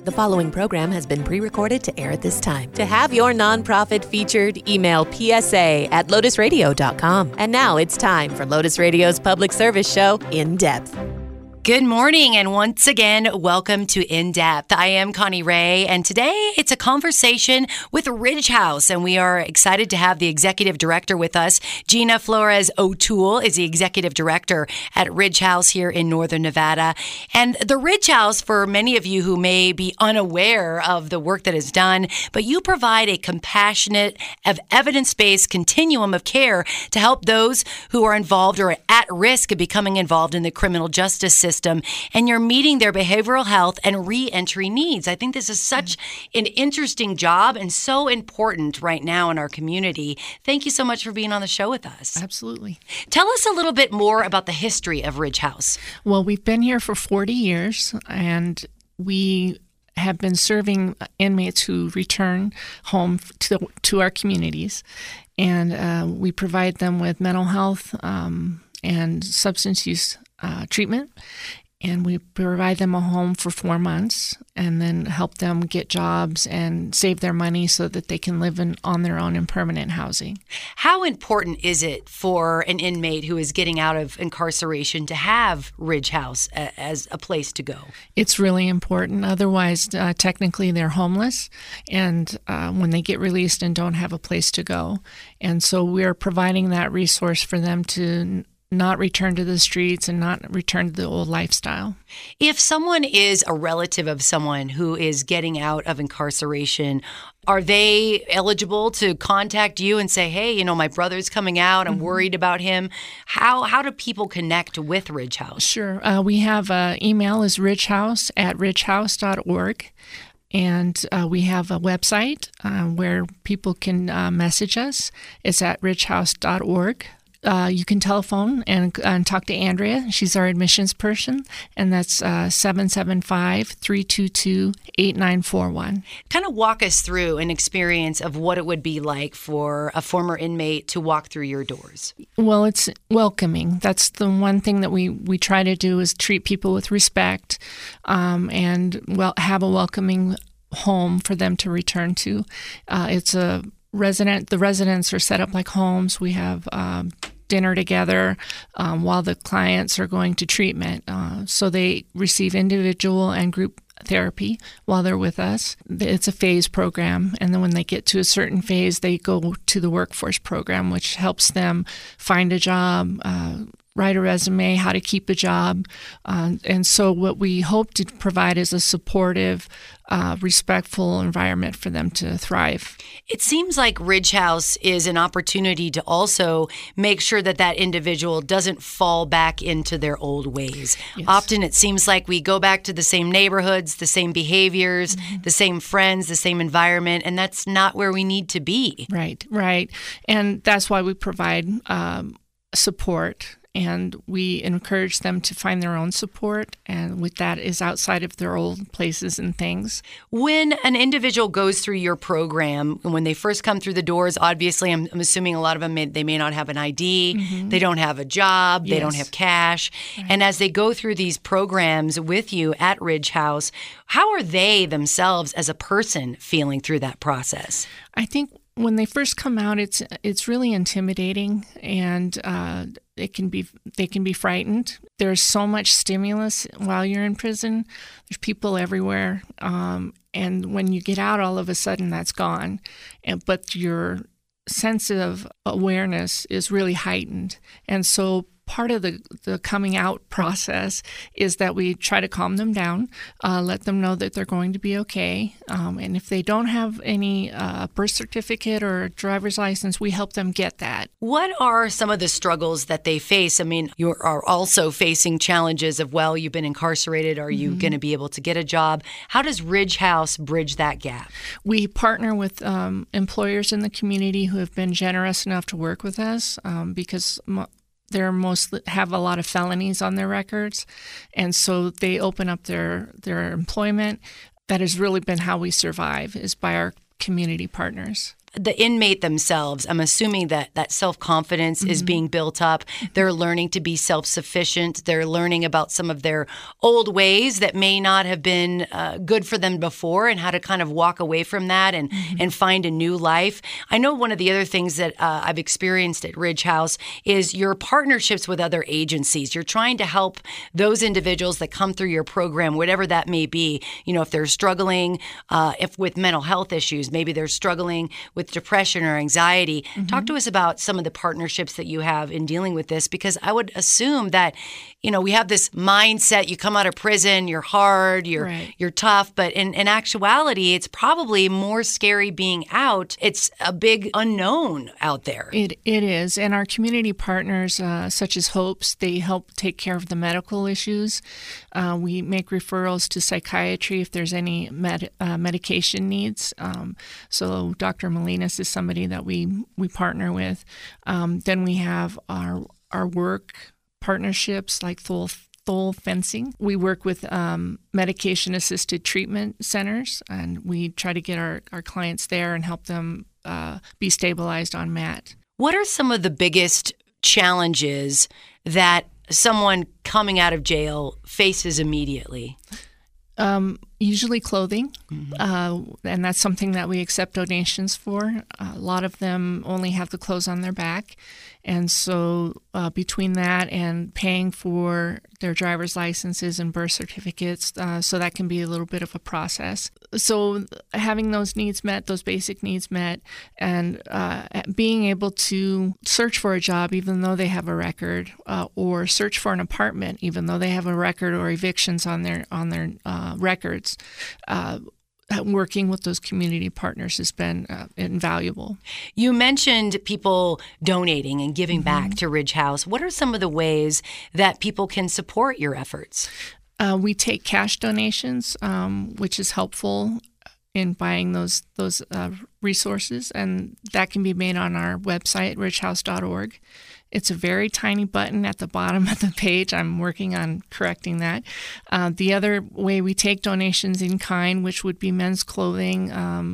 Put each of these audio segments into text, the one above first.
The following program has been pre-recorded to air at this time. To have your nonprofit featured, email psa@lotusradio.com. And now it's time for Lotus Radio's public service show, In Depth. Good morning, and once again, welcome to In Depth. I am Connie Ray, and today it's a conversation with Ridge House, and we are excited to have the executive director with us. Gina Flores O'Toole is the executive director at Ridge House here in Northern Nevada. And the Ridge House, for many of you who may be unaware of the work that is done, but you provide a compassionate, evidence-based continuum of care to help those who are involved or at risk of becoming involved in the criminal justice system. And you're meeting their behavioral health and re-entry needs. I think this is such an interesting job and so important right now in our community. Thank you so much for being on the show with us. Absolutely. Tell us a little bit more about the history of Ridge House. Well, we've been here for 40 years, and we have been serving inmates who return home to our communities. And we provide them with mental health and substance use treatment, and we provide them a home for 4 months and then help them get jobs and save their money so that they can live on their own in permanent housing. How important is it for an inmate who is getting out of incarceration to have Ridge House as a place to go? It's really important. Otherwise, technically, they're homeless, and when they get released and don't have a place to go. And so we're providing that resource for them to not return to the streets and not return to the old lifestyle. If someone is a relative of someone who is getting out of incarceration, are they eligible to contact you and say, hey, my brother's coming out, I'm worried about him? How do people connect with Ridge House? Sure. We have email is ridgehouse@ridgehouse.org. And we have a website where people can message us. It's at ridgehouse.org. You can telephone and talk to Andrea. She's our admissions person, and that's 775-322-8941. Kind of walk us through an experience of what it would be like for a former inmate to walk through your doors. Well, it's welcoming. That's the one thing that we try to do is treat people with respect and have a welcoming home for them to return to. The residents are set up like homes. We have dinner together while the clients are going to treatment. So they receive individual and group therapy while they're with us. It's a phase program, and then when they get to a certain phase, they go to the workforce program, which helps them find a job, write a resume, how to keep a job. And so what we hope to provide is a supportive, respectful environment for them to thrive. It seems like Ridge House is an opportunity to also make sure that individual doesn't fall back into their old ways. Yes. Often it seems like we go back to the same neighborhoods, the same behaviors, the same friends, the same environment, and that's not where we need to be. Right. And that's why we provide support. And we encourage them to find their own support, and with that is outside of their old places and things. When an individual goes through your program, when they first come through the doors, obviously I'm assuming a lot of them, they may not have an ID, they don't have a job, they don't have cash. Right. And as they go through these programs with you at Ridge House, how are they themselves as a person feeling through that process? I think when they first come out, it's really intimidating, and they can be frightened. There's so much stimulus while you're in prison. There's people everywhere, and when you get out, all of a sudden that's gone. But your sense of awareness is really heightened, and so part of the coming out process is that we try to calm them down, let them know that they're going to be okay. And if they don't have any birth certificate or driver's license, we help them get that. What are some of the struggles that they face? I mean, you are also facing challenges of, you've been incarcerated. Are you going to be able to get a job? How does Ridge House bridge that gap? We partner with employers in the community who have been generous enough to work with us because they're mostly have a lot of felonies on their records, and so they open up their employment. That has really been how we survive, is by our community partners. the inmate themselves, I'm assuming that self-confidence is being built up. They're learning to be self-sufficient. They're learning about some of their old ways that may not have been good for them before, and how to kind of walk away from that and find a new life. I know one of the other things that I've experienced at Ridge House is your partnerships with other agencies. You're trying to help those individuals that come through your program, whatever that may be. If they're struggling if with mental health issues, maybe they're struggling with depression or anxiety. Talk to us about some of the partnerships that you have in dealing with this, because I would assume that, we have this mindset, you come out of prison, you're hard, you're tough, but in actuality, it's probably more scary being out. It's a big unknown out there. It is. And our community partners, such as HOPES, they help take care of the medical issues. We make referrals to psychiatry if there's any medication needs. So Dr. Molinas is somebody that we partner with. Then we have our work partnerships like Thole Fencing. We work with medication-assisted treatment centers, and we try to get our clients there and help them be stabilized on MAT. What are some of the biggest challenges that someone coming out of jail faces immediately? Usually clothing, and that's something that we accept donations for. A lot of them only have the clothes on their back, and so between that and paying for their driver's licenses and birth certificates, so that can be a little bit of a process. So having those needs met, those basic needs met, and being able to search for a job even though they have a record, or search for an apartment even though they have a record or evictions on their records. Working with those community partners has been invaluable. You mentioned people donating and giving back to Ridge House. What are some of the ways that people can support your efforts? We take cash donations, which is helpful in buying those resources, and that can be made on our website, ridgehouse.org. It's a very tiny button at the bottom of the page. I'm working on correcting that. The other way we take donations in kind, which would be men's clothing,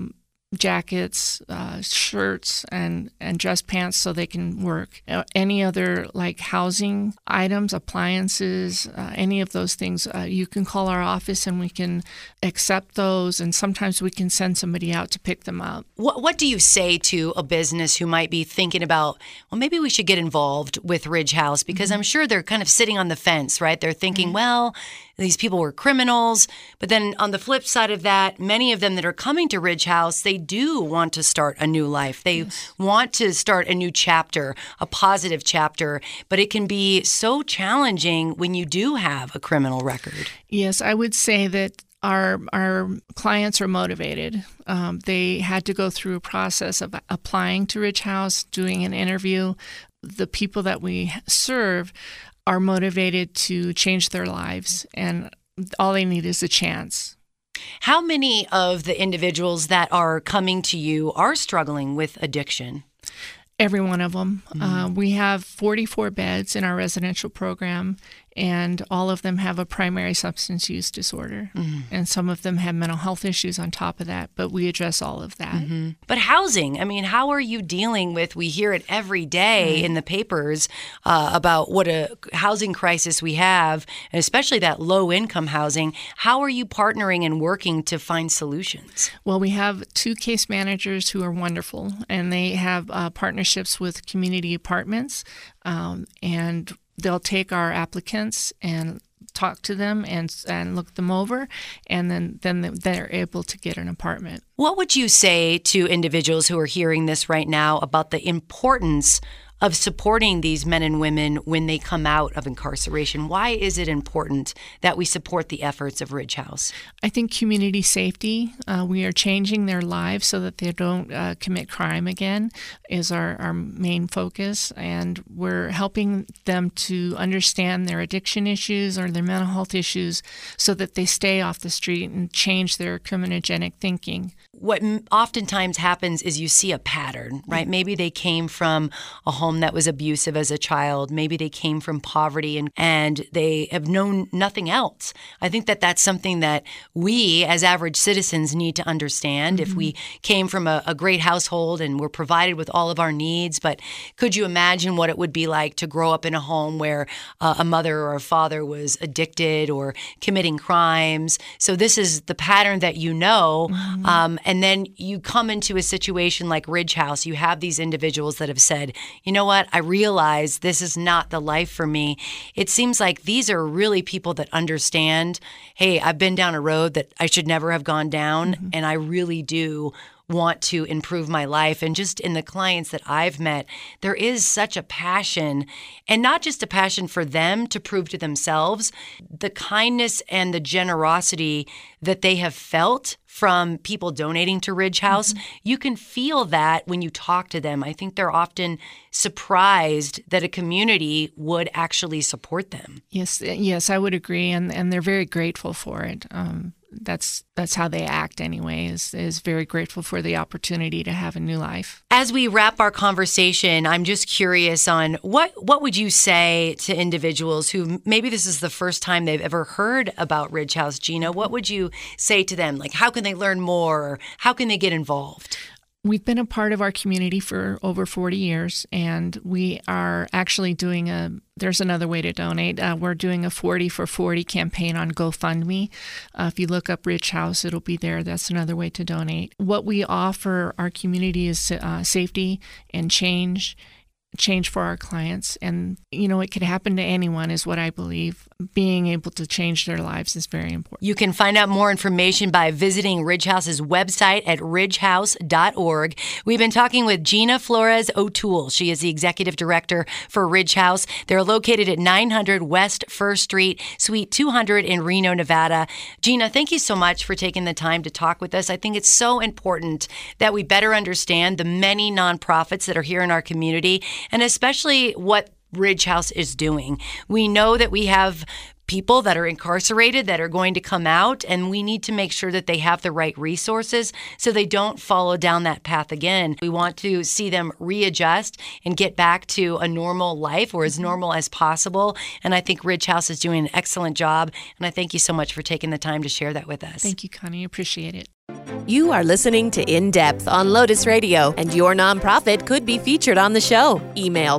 jackets, shirts, and dress pants so they can work. Any other like housing items, appliances, any of those things, you can call our office and we can accept those, and sometimes we can send somebody out to pick them up. What do you say to a business who might be thinking about, well, maybe we should get involved with Ridge House? Because I'm sure they're kind of sitting on the fence, right? They're thinking, well, these people were criminals. But then on the flip side of that, many of them that are coming to Ridge House, they do want to start a new life. They want to start a new chapter, a positive chapter. But it can be so challenging when you do have a criminal record. Yes, I would say that our clients are motivated. They had to go through a process of applying to Ridge House, doing an interview. The people that we serve are motivated to change their lives, and all they need is a chance. How many of the individuals that are coming to you are struggling with addiction? Every one of them. We have 44 beds in our residential program, and all of them have a primary substance use disorder. And some of them have mental health issues on top of that, but we address all of that. But housing, I mean, how are you dealing with, we hear it every day in the papers about what a housing crisis we have, and especially that low-income housing. How are you partnering and working to find solutions? Well, we have 2 case managers who are wonderful, and they have partnerships with community apartments, and they'll take our applicants and talk to them and look them over, and then they're able to get an apartment. What would you say to individuals who are hearing this right now about the importance of supporting these men and women when they come out of incarceration? Why is it important that we support the efforts of Ridge House? I think community safety, we are changing their lives so that they don't commit crime again, is our main focus. And we're helping them to understand their addiction issues or their mental health issues so that they stay off the street and change their criminogenic thinking. What oftentimes happens is you see a pattern, right? Maybe they came from a home home that was abusive as a child. Maybe they came from poverty and they have known nothing else. I think that that's something that we as average citizens need to understand. If we came from a great household and were provided with all of our needs, but could you imagine what it would be like to grow up in a home where a mother or a father was addicted or committing crimes? So this is the pattern that you know. And then you come into a situation like Ridge House. You have these individuals that have said, you know what, I realize this is not the life for me. It seems like these are really people that understand, hey, I've been down a road that I should never have gone down, and I really do want to improve my life. And just in the clients that I've met, there is such a passion, and not just a passion for them to prove to themselves, the kindness and the generosity that they have felt from people donating to Ridge House. You can feel that when you talk to them. I think they're often surprised that a community would actually support them. Yes, I would agree, and they're very grateful for it. That's how they act anyway, is very grateful for the opportunity to have a new life. As we wrap our conversation, I'm just curious on what would you say to individuals who maybe this is the first time they've ever heard about Ridge House, Gina? What would you say to them? Like, how can they learn more? Or how can they get involved? We've been a part of our community for over 40 years, and we are actually doing there's another way to donate. We're doing a 40 for 40 campaign on GoFundMe. If you look up Ridge House, it'll be there. That's another way to donate. What we offer our community is safety and change for our clients. And, it could happen to anyone is what I believe. Being able to change their lives is very important. You can find out more information by visiting Ridge House's website at ridgehouse.org. We've been talking with Gina Flores O'Toole. She is the executive director for Ridge House. They're located at 900 West 1st Street, Suite 200 in Reno, Nevada. Gina, thank you so much for taking the time to talk with us. I think it's so important that we better understand the many nonprofits that are here in our community, and especially what Ridge House is doing. We know that we have people that are incarcerated that are going to come out, and we need to make sure that they have the right resources so they don't follow down that path again. We want to see them readjust and get back to a normal life, or as normal as possible. And I think Ridge House is doing an excellent job. And I thank you so much for taking the time to share that with us. Thank you, Connie. Appreciate it. You are listening to In Depth on Lotus Radio, and your nonprofit could be featured on the show. Email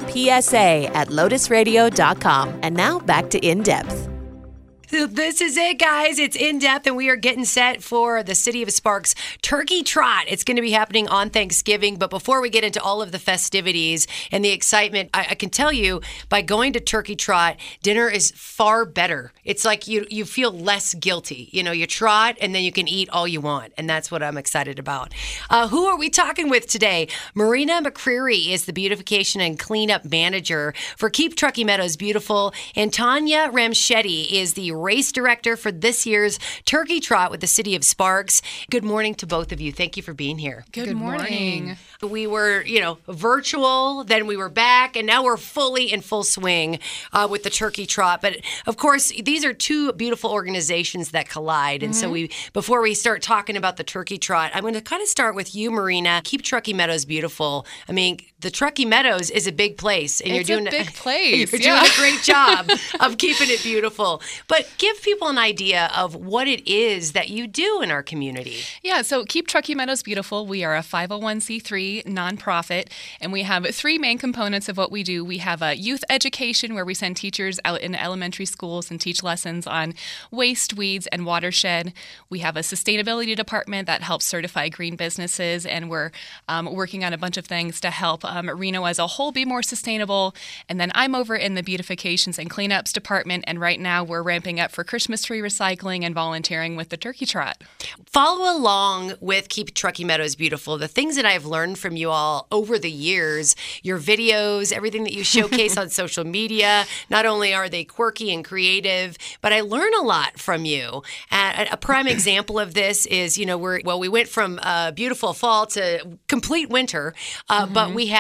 psa@lotusradio.com. And now back to In Depth. This is it, guys. It's In Depth, and we are getting set for the City of Sparks Turkey Trot. It's going to be happening on Thanksgiving. But before we get into all of the festivities and the excitement, I can tell you, by going to Turkey Trot, dinner is far better. It's like you feel less guilty. You trot, and then you can eat all you want. And that's what I'm excited about. Who are we talking with today? Marina McCreary is the beautification and cleanup manager for Keep Truckee Meadows Beautiful. And Tanya Ramchetti is the race director for this year's Turkey Trot with the City of Sparks. Good morning to both of you. Thank you for being here. Good morning. We were, virtual, then we were back, and now we're fully in full swing with the Turkey Trot. But of course, these are two beautiful organizations that collide. And so before we start talking about the Turkey Trot, I'm going to kind of start with you, Marina. Keep Truckee Meadows Beautiful. I mean, the Truckee Meadows is a big place, and you're doing a big place. You're doing a great job of keeping it beautiful. But give people an idea of what it is that you do in our community. Yeah, so Keep Truckee Meadows Beautiful. We are a 501c3 nonprofit, and we have three main components of what we do. We have a youth education, where we send teachers out in elementary schools and teach lessons on waste, weeds, and watershed. We have a sustainability department that helps certify green businesses, and we're working on a bunch of things to help Reno as a whole be more sustainable. And then I'm over in the beautifications and cleanups department, and right now we're ramping up for Christmas tree recycling and volunteering with the Turkey Trot. Follow along with Keep Truckee Meadows Beautiful. The things that I've learned from you all over the years, your videos, everything that you showcase on social media, not only are they quirky and creative, but I learn a lot from you. A prime example of this is, we went from beautiful fall to complete winter, but we had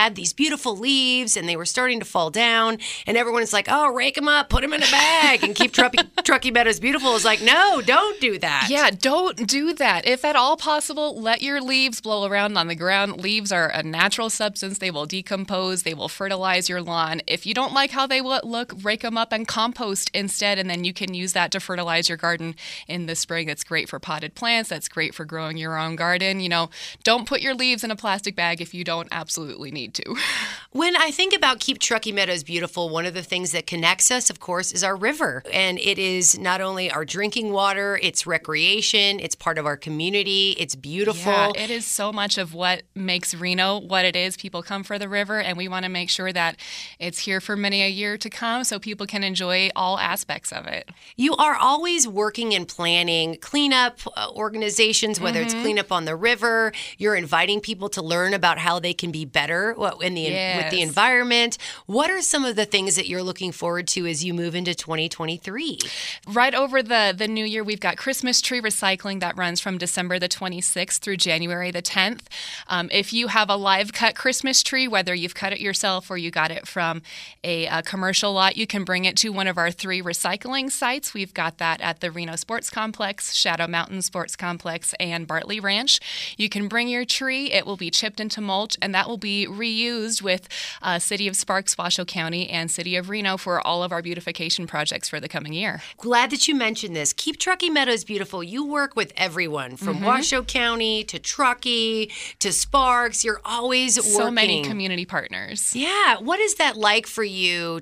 had these beautiful leaves and they were starting to fall down, and everyone's like, oh, rake them up, put them in a bag, and keep Truckee Meadows Beautiful is like, no, don't do that. Yeah, don't do that. If at all possible, let your leaves blow around on the ground. Leaves are a natural substance. They will decompose. They will fertilize your lawn. If you don't like how they look, rake them up and compost instead, and then you can use that to fertilize your garden in the spring. That's great for potted plants. That's great for growing your own garden. Don't put your leaves in a plastic bag if you don't absolutely need to. When I think about Keep Truckee Meadows Beautiful, one of the things that connects us, of course, is our river. And it is not only our drinking water, it's recreation, it's part of our community, it's beautiful. Yeah, it is so much of what makes Reno what it is. People come for the river, and we want to make sure that it's here for many a year to come so people can enjoy all aspects of it. You are always working and planning cleanup organizations, whether it's cleanup on the river. You're inviting people to learn about how they can be better with the environment. What are some of the things that you're looking forward to as you move into 2023? Right over the new year, we've got Christmas tree recycling that runs from December the 26th through January the 10th. If you have a live cut Christmas tree, whether you've cut it yourself or you got it from a commercial lot, you can bring it to one of our 3 recycling sites. We've got that at the Reno Sports Complex, Shadow Mountain Sports Complex, and Bartley Ranch. You can bring your tree. It will be chipped into mulch, and that will be reused with City of Sparks, Washoe County, and City of Reno for all of our beautification projects for the coming year. Glad that you mentioned this. Keep Truckee Meadows Beautiful. You work with everyone from Washoe County to Truckee to Sparks. You're always working. So many community partners. Yeah. What is that like for you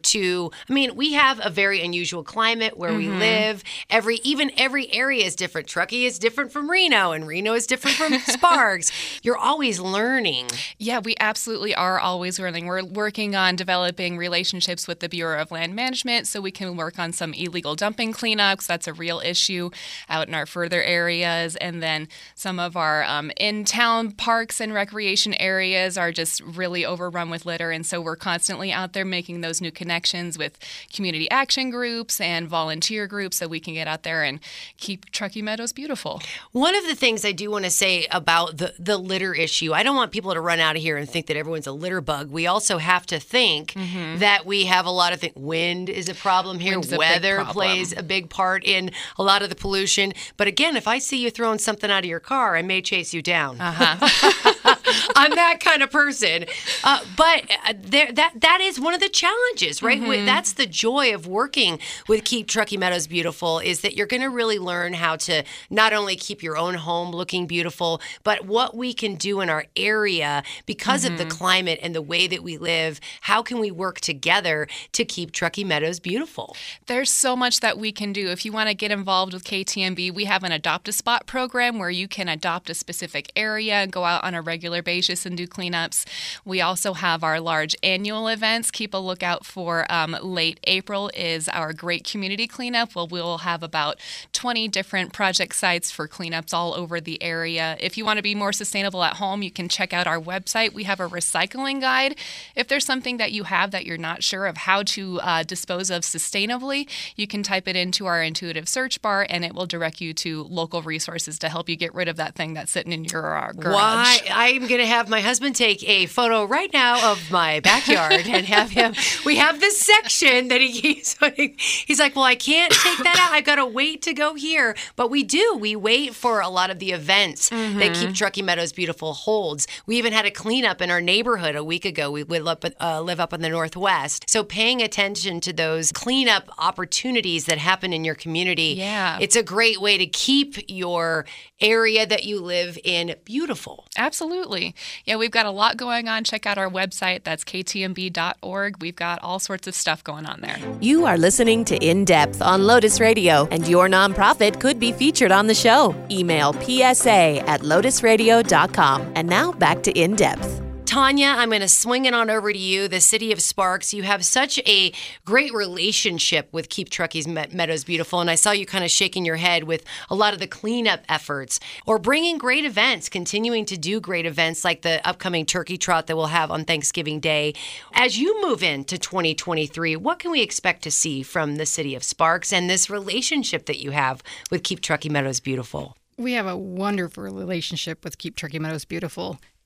we have a very unusual climate where we live. Every area is different. Truckee is different from Reno, and Reno is different from Sparks. You're always learning. Yeah, we absolutely are always learning. We're working on developing relationships with the Bureau of Land Management so we can work on some illegal dumping cleanups. That's a real issue out in our further areas. And then some of our in-town parks and recreation areas are just really overrun with litter. And so we're constantly out there making those new connections with community action groups and volunteer groups so we can get out there and keep Truckee Meadows beautiful. One of the things I do want to say about the litter issue, I don't want people to run out of here and think that everyone's a litter bug. We also have to think that we have a lot of things. Wind is a problem here. Weather plays a big part in a lot of the pollution. But again, if I see you throwing something out of your car, I may chase you down. I'm that kind of person. But that is one of the challenges, right? That's the joy of working with Keep Truckee Meadows Beautiful, is that you're going to really learn how to not only keep your own home looking beautiful, but what we can do in our area because of the climate and the way that we live. How can we work together to keep Truckee Meadows beautiful? There's so much that we can do. If you want to get involved with KTMB, we have an Adopt a Spot program where you can adopt a specific area and go out on a regular basis and do cleanups. We also have our large annual events. Keep a lookout for late April is our Great Community Cleanup. Well, we'll have about 20 different project sites for cleanups all over the area. If you want to be more sustainable at home, you can check out our website. We have a recycling guide. If there's something that you have that you're not sure of how to dispose of sustainably, you can type it into our intuitive search bar and it will direct you to local resources to help you get rid of that thing that's sitting in your garage. I'm going to have my husband take a photo right now of my backyard and have him. We have this section that he's like, well, I can't take that out. I've got to wait to go here. But we do. We wait for a lot of the events that Keep Truckee Meadows Beautiful holds. We even had a cleanup in our neighborhood a week ago. We live up in the Northwest. So paying attention to those cleanup opportunities that happen in your community, it's a great way to keep your area that you live in beautiful. Absolutely. Yeah, we've got a lot going on. Check out our website. That's ktmb.org. We've got all sorts of stuff going on there. You are listening to In Depth on Lotus Radio, and your nonprofit could be featured on the show. Email psa@lotusradio.com. And now back to In Depth. Tanya, I'm going to swing it on over to you, the City of Sparks. You have such a great relationship with Keep Truckee Meadows Beautiful, and I saw you kind of shaking your head with a lot of the cleanup efforts or bringing great events, continuing to do great events like the upcoming turkey trot that we'll have on Thanksgiving Day. As you move into 2023, what can we expect to see from the City of Sparks and this relationship that you have with Keep Truckee Meadows Beautiful? We have a wonderful relationship with Keep Truckee Meadows Beautiful.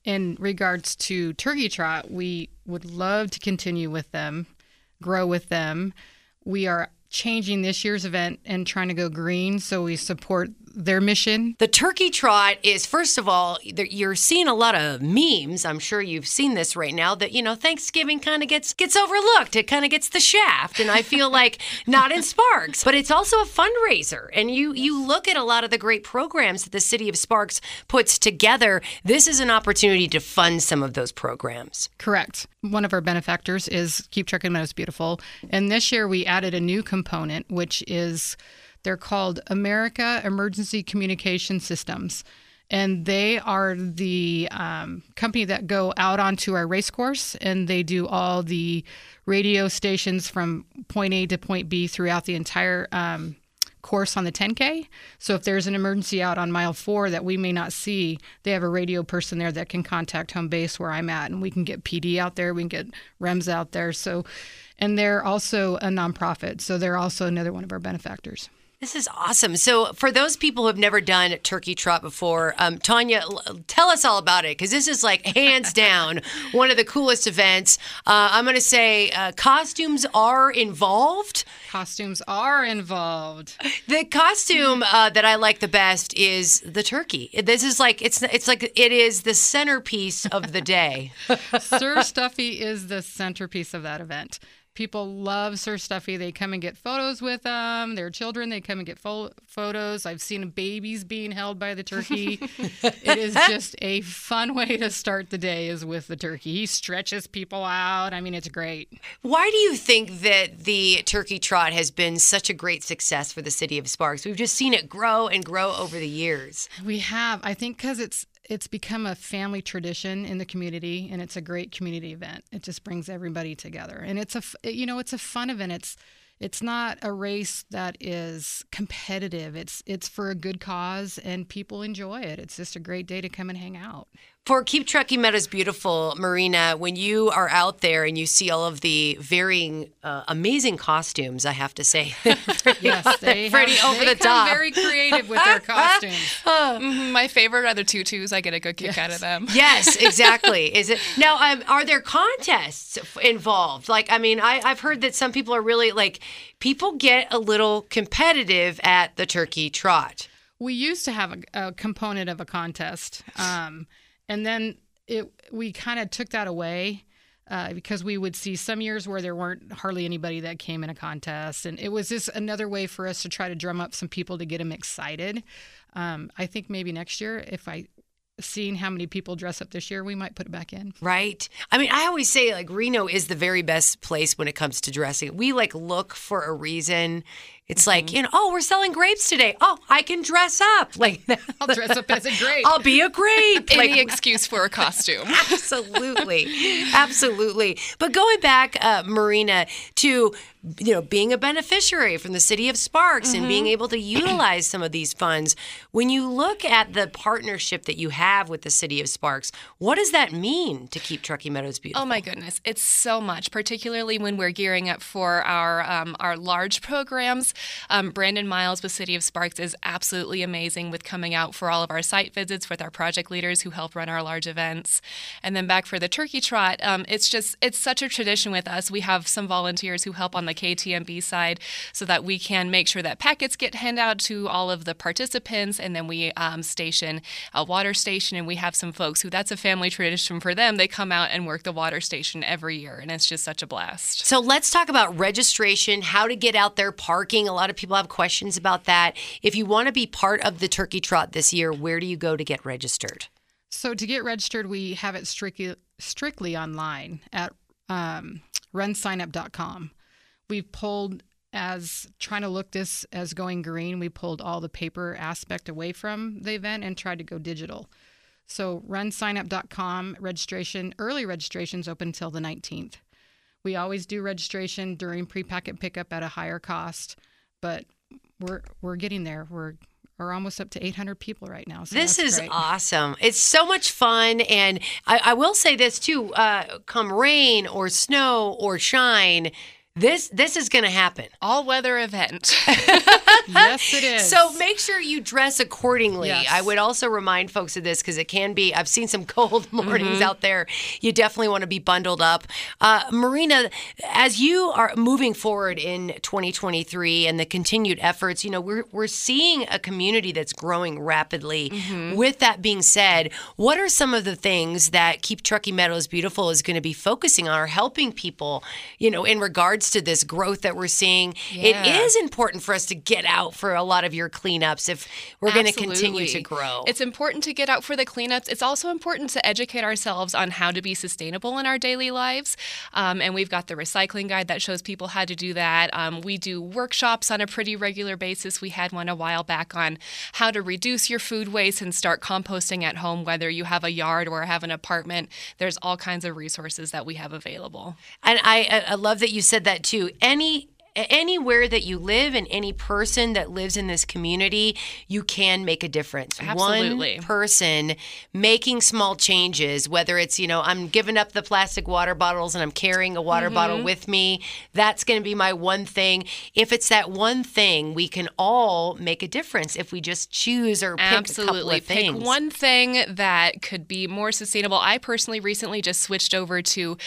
in regards to Turkey Trot, we would love to continue with them, grow with them. We are changing this year's event and trying to go green, so we support their mission. The Turkey Trot is, first of all, you're seeing a lot of memes. I'm sure you've seen this right now that, Thanksgiving kind of gets overlooked. It kind of gets the shaft. And I feel like not in Sparks, but it's also a fundraiser. And you look at a lot of the great programs that the city of Sparks puts together. This is an opportunity to fund some of those programs. Correct. One of our benefactors is Keep Trucking Meadows Beautiful. And this year we added a new component, which is they're called America Emergency Communication Systems. And they are the company that go out onto our race course, and they do all the radio stations from point A to point B throughout the entire course on the 10K. So if there's an emergency out on mile 4 that we may not see, they have a radio person there that can contact home base where I'm at, and we can get PD out there, we can get REMS out there. So, and they're also a nonprofit, so they're also another one of our benefactors. This is awesome. So for those people who have never done Turkey Trot before, Tanya, tell us all about it, because this is like hands down one of the coolest events. I'm going to say costumes are involved. Costumes are involved. The costume that I like the best is the turkey. This is like it is the centerpiece of the day. Sir Stuffy is the centerpiece of that event. People love Sir Stuffy. They come and get photos with them. Their children, they come and get photos. I've seen babies being held by the turkey. It is just a fun way to start the day is with the turkey. He stretches people out. I mean, it's great. Why do you think that the Turkey Trot has been such a great success for the city of Sparks? We've just seen it grow and grow over the years. We have. I think because it's become a family tradition in the community, and it's a great community event. It just brings everybody together, and it's a fun event. It's not a race that is competitive. It's for a good cause, and people enjoy it. It's just a great day to come and hang out. For Keep Trucking Meadows Beautiful, Marina, when you are out there and you see all of the varying, amazing costumes, I have to say. Yes, they over the top. Very creative with their costumes. My favorite are the tutus. I get a good kick out of them. Yes, exactly. Is it now? Are there contests involved? Like, I mean, I've heard that some people are really people get a little competitive at the Turkey Trot. We used to have a component of a contest. And then we kind of took that away because we would see some years where there weren't hardly anybody that came in a contest. And it was just another way for us to try to drum up some people to get them excited. I think maybe next year, seeing how many people dress up this year, we might put it back in. Right. I mean, I always say Reno is the very best place when it comes to dressing. We look for a reason. It's we're selling grapes today. Oh, I can dress up. I'll dress up as a grape. I'll be a grape. Any excuse for a costume. Absolutely. Absolutely. But going back, Marina, to being a beneficiary from the city of Sparks and being able to utilize some of these funds, when you look at the partnership that you have with the city of Sparks, what does that mean to Keep Truckee Meadows Beautiful? Oh my goodness, it's so much, particularly when we're gearing up for our large programs. Brandon Miles with City of Sparks is absolutely amazing with coming out for all of our site visits with our project leaders who help run our large events. And then back for the Turkey Trot, it's such a tradition with us. We have some volunteers who help on the KTMB side so that we can make sure that packets get handed out to all of the participants, and then we station a water station, and we have some folks who that's a family tradition for them. They come out and work the water station every year, and it's just such a blast. So let's talk about registration, how to get out there, parking. A lot of people have questions about that. If you want to be part of the Turkey Trot this year, where do you go to get registered? So to get registered, we have it strictly online at runsignup.com. We've pulled, as trying to look this as going green, we pulled all the paper aspect away from the event and tried to go digital. So runsignup.com early registration's open until the 19th. We always do registration during pre-packet pickup at a higher cost, but we're getting there. We're almost up to 800 people right now. So this is great. Awesome. It's so much fun. And I will say this too, come rain or snow or shine, This is going to happen. All-weather event. Yes, it is. So make sure you dress accordingly. Yes. I would also remind folks of this because it can be, I've seen some cold mornings out there. You definitely want to be bundled up. Marina, as you are moving forward in 2023 and the continued efforts, we're seeing a community that's growing rapidly. With that being said, what are some of the things that Keep Truckee Meadows Beautiful is going to be focusing on or helping people, in regards to this growth that we're seeing? It is important for us to get out for a lot of your cleanups if we're going to continue to grow. It's important to get out for the cleanups. It's also important to educate ourselves on how to be sustainable in our daily lives. And we've got the recycling guide that shows people how to do that. We do workshops on a pretty regular basis. We had one a while back on how to reduce your food waste and start composting at home, whether you have a yard or have an apartment. There's all kinds of resources that we have available. And I love that you said that too. Anywhere that you live and any person that lives in this community, you can make a difference. Absolutely. One person making small changes, whether it's, I'm giving up the plastic water bottles and I'm carrying a water bottle with me. That's going to be my one thing. If it's that one thing, we can all make a difference if we just choose or pick a couple of things. Pick one thing that could be more sustainable. I personally recently just switched over to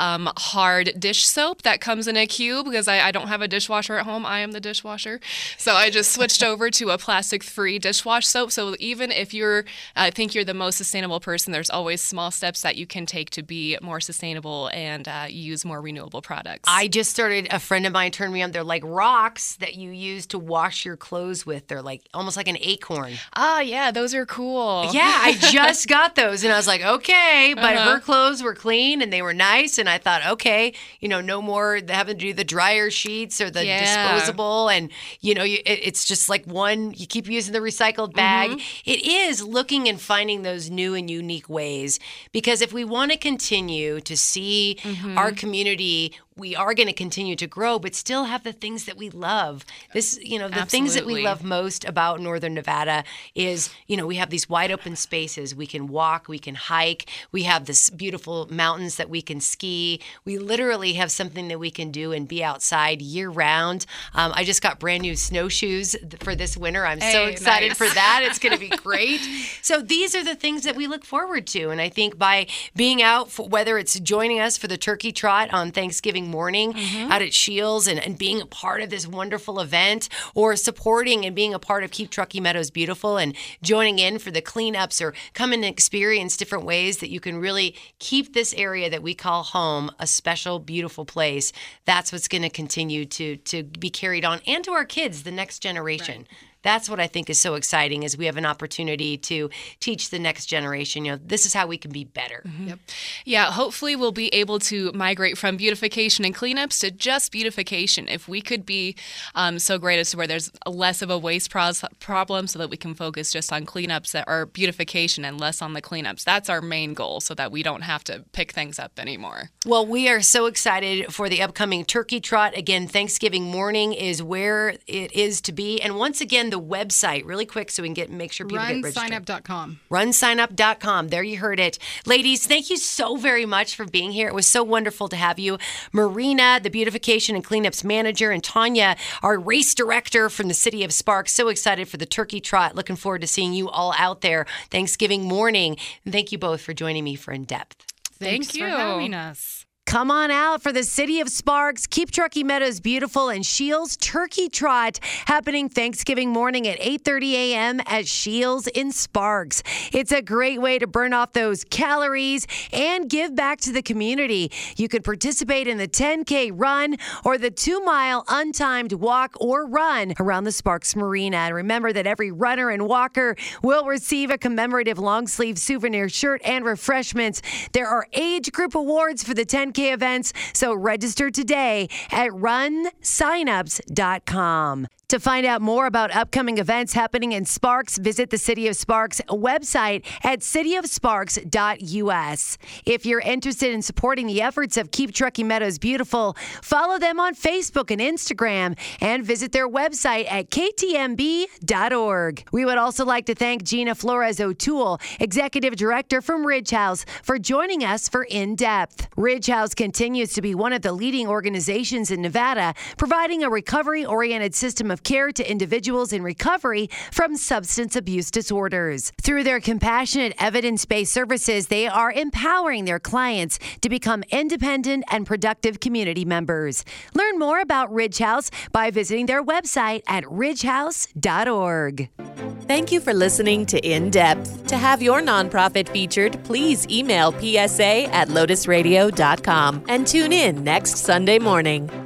hard dish soap that comes in a cube because I don't have a dishwasher at home. I am the dishwasher. So I just switched over to a plastic-free dishwash soap. So even if think you're the most sustainable person, there's always small steps that you can take to be more sustainable and use more renewable products. I just started, a friend of mine turned me on. They're like rocks that you use to wash your clothes with. They're like almost like an acorn. Yeah, those are cool. Yeah, I just got those and I was like, okay, but her clothes were clean and they were nice. And I thought, okay, no more having to do the dryer sheets or the disposable. And, it's just like you keep using the recycled bag. It is looking and finding those new and unique ways, because if we want to continue to see our community, we are going to continue to grow, but still have the things that we love. The things that we love most about Northern Nevada is, we have these wide open spaces. We can walk, we can hike. We have this beautiful mountains that we can ski. We literally have something that we can do and be outside year round. I just got brand new snowshoes for this winter. I'm so excited for that. It's going to be great. So these are the things that we look forward to. And I think by being out, whether it's joining us for the Turkey Trot on Thanksgiving morning out at Shields and being a part of this wonderful event, or supporting and being a part of Keep Truckee Meadows Beautiful and joining in for the cleanups, or come and experience different ways that you can really keep this area that we call home a special, beautiful place. That's what's going to continue to be carried on, and to our kids, the next generation. Right. That's what I think is so exciting, is we have an opportunity to teach the next generation, this is how we can be better. Yep. Yeah, hopefully we'll be able to migrate from beautification and cleanups to just beautification. If we could be so great as to where there's less of a waste problem, so that we can focus just on cleanups that are beautification and less on the cleanups. That's our main goal, so that we don't have to pick things up anymore. Well, we are so excited for the upcoming Turkey Trot. Again, Thanksgiving morning is where it is to be. And once again, the website, really quick, so we can make sure people get registered. RunSignup.com. RunSignup.com. There you heard it. Ladies, thank you so very much for being here. It was so wonderful to have you. Marina, the beautification and cleanups manager, and Tanya, our race director from the city of Sparks. So excited for the Turkey Trot. Looking forward to seeing you all out there Thanksgiving morning. And thank you both for joining me for In Depth. Thanks for having us. Come on out for the City of Sparks, Keep Truckee Meadows Beautiful, and Shields Turkey Trot, happening Thanksgiving morning at 8:30 a.m. at Shields in Sparks. It's a great way to burn off those calories and give back to the community. You can participate in the 10K run or the 2-mile untimed walk or run around the Sparks Marina. And remember that every runner and walker will receive a commemorative long-sleeve souvenir shirt and refreshments. There are age group awards for the 10K events, so register today at runsignups.com. To find out more about upcoming events happening in Sparks, visit the City of Sparks website at cityofsparks.us. If you're interested in supporting the efforts of Keep Truckee Meadows Beautiful, follow them on Facebook and Instagram and visit their website at ktmb.org. We would also like to thank Gina Flores O'Toole, Executive Director from Ridge House, for joining us for In Depth. Ridge House continues to be one of the leading organizations in Nevada, providing a recovery-oriented system of care to individuals in recovery from substance abuse disorders. Through their compassionate, evidence-based services, they are empowering their clients to become independent and productive community members. Learn more about Ridge House by visiting their website at ridgehouse.org. Thank you for listening to In Depth. To have your nonprofit featured, please email psa@lotusradio.com and tune in next Sunday morning.